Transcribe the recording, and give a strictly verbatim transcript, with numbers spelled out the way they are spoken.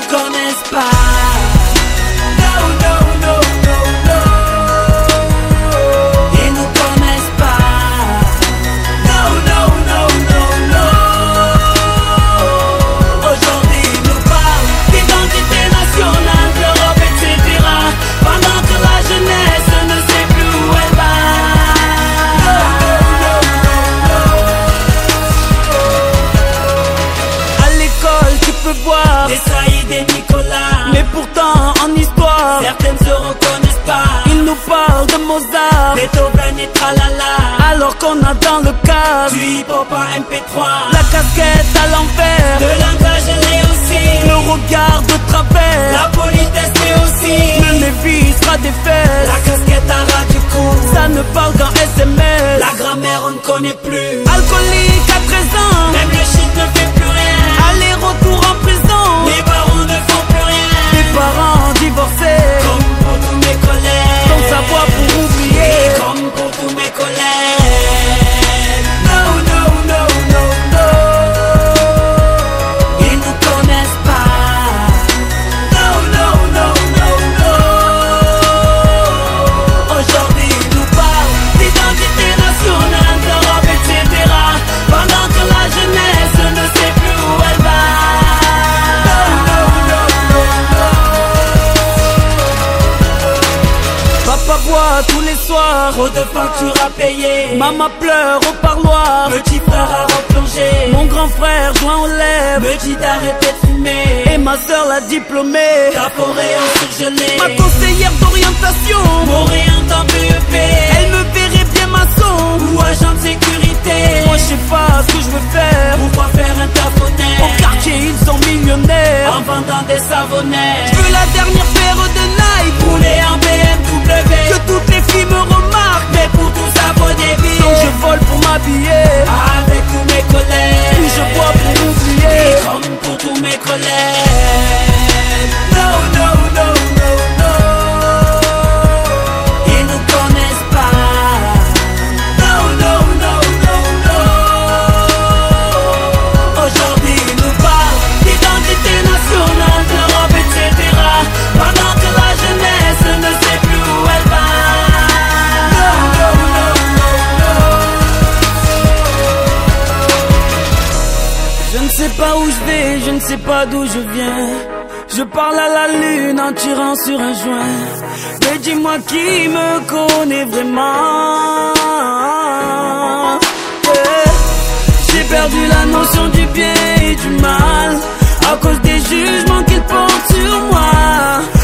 connaissent pas. No, no, no, no, no. Ils nous connaissent pas. No, no, no, no, no. Aujourd'hui ils nous parlent d'identité nationale, d'Europe, et cetera. Pendant que la jeunesse ne sait plus où elle va. No, no, no, no, no. À l'école tu peux voir des Saïd et Nicolas, mais pourtant en histoire certaines se reconnaissent pas. Ils nous parlent de Mozart, Beethoven et tralala, alors qu'on a dans le cadre du hip-hop en M P trois. La casquette à l'envers, le langage l'est aussi, le regard de travers, la politesse l'est aussi. Le Lévi sera des fesses, la casquette à ras du cou, ça ne parle qu'en S M S. La grammaire on ne connaît plus, alcoolique à treize ans, même le shit ne fait plus rien. Aller-retour en prison, les barons ne font plus rien. Les parents divorcés, comme pour tous mes collègues, sans savoir pour oublier, comme pour tous mes collègues. No, no, no, no, no. Ils nous connaissent pas. No, no, no, no, no. Aujourd'hui ils nous parlent d'identité nationale, d'Europe, et cetera. Pendant que la jeunesse ne sait plus où elle va. No, no, no, no, no. Papa boit tous les soirs, trop de factures à payer. Maman pleure au parloir, petit frère a replongé. Mon grand frère joint aux lèvres, me dit d'arrêter de fumer. Et ma soeur la diplômée, ta forêt en surgelé. Ma conseillère d'orientation, m'oriente en B E P. Elle me verrait bien maçon ou agent de sécurité. Moi je sais pas ce que je veux faire, pourquoi faire un taf honnête. Au quartier ils sont millionnaires, en vendant des savonnettes. Je veux la dernière paire de Nike, rouler en B M W. Que toutes les filles me remarquent, mais pour tout ça faut des billets. Donc je vole pour m'habiller, avec tous mes collègues. Puis je bois pour oublier, comme pour tous mes collègues. No, no, no, no, no. Ils nous connaissent pas. No, no, no, no, no. Aujourd'hui ils nous parlent d'identité nationale, d'Europe, et cetera. Pendant que la jeunesse ne sait plus où elle va. No, no, no, no, no. Je ne sais pas où je vais, je ne sais pas d'où je viens. Je parle à la lune en tirant sur un joint. Mais dis-moi qui me connaît vraiment. Yeah. J'ai perdu la notion du bien et du mal à cause des jugements qu'ils portent sur moi.